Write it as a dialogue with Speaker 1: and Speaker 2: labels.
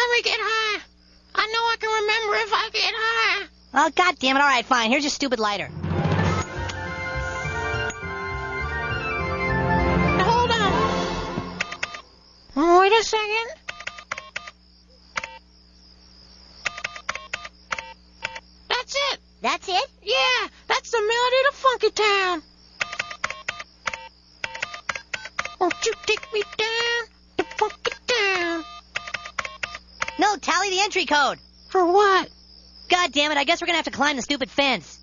Speaker 1: Let me get high. I know I can remember if I get high.
Speaker 2: Oh, God damn it. All right, fine. Here's your stupid lighter.
Speaker 1: Hold on. Wait a second. That's it.
Speaker 2: That's it?
Speaker 1: Yeah, that's the melody to Funky Town. Won't you take me down to Funky Town?
Speaker 2: No, tally the entry code.
Speaker 1: For what?
Speaker 2: God damn it. I guess we're going to have to climb the stupid fence.